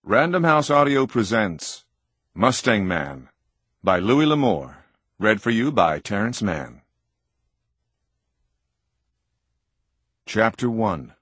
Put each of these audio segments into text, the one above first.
Random House Audio presents Mustang Man by Louis L'Amour, read for you by Terrence Mann. Chapter 1.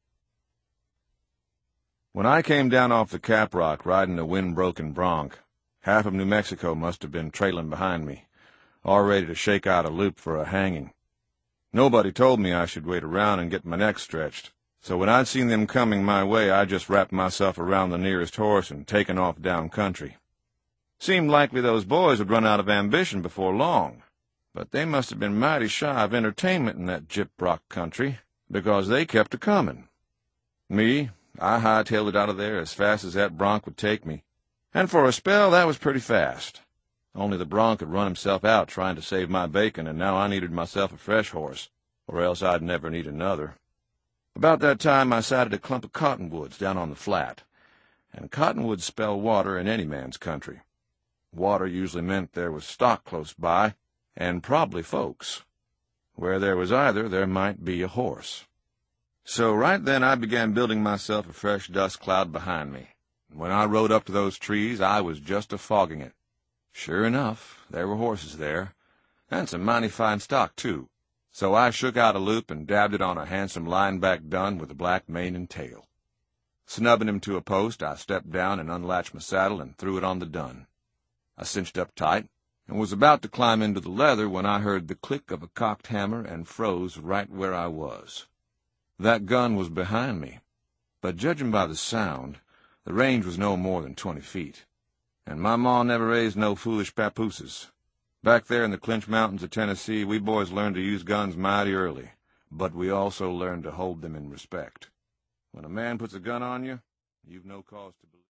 When I came down off the Caprock riding a wind-broken bronc, half of New Mexico must have been trailing behind me, all ready to shake out a loop for a hanging. Nobody told me I should wait around and get my neck stretched, so when I'd seen them coming my way, I just wrapped myself around the nearest horse and taken off down country. Seemed likely those boys would run out of ambition before long, but they must have been mighty shy of entertainment in that gyp-rock country, because they kept a-comin'. Me, I hightailed it out of there as fast as that bronc would take me, and for a spell that was pretty fast. Only the bronc had run himself out trying to save my bacon, and now I needed myself a fresh horse, or else I'd never need another. About that time I sighted a clump of cottonwoods down on the flat, and cottonwoods spell water in any man's country. Water usually meant there was stock close by, and probably folks. Where there was either, there might be a horse. So right then I began building myself a fresh dust cloud behind me. When I rode up to those trees, I was just a-fogging it. Sure enough, there were horses there, and some mighty fine stock, too. So I shook out a loop and dabbed it on a handsome line-back dun with a black mane and tail. Snubbing him to a post, I stepped down and unlatched my saddle and threw it on the dun. I cinched up tight and was about to climb into the leather when I heard the click of a cocked hammer and froze right where I was. That gun was behind me, but judging by the sound, the range was no more than 20 feet. And my ma never raised no foolish papooses. Back there in the Clinch Mountains of Tennessee, we boys learned to use guns mighty early, but we also learned to hold them in respect. When a man puts a gun on you, you've no cause to believe.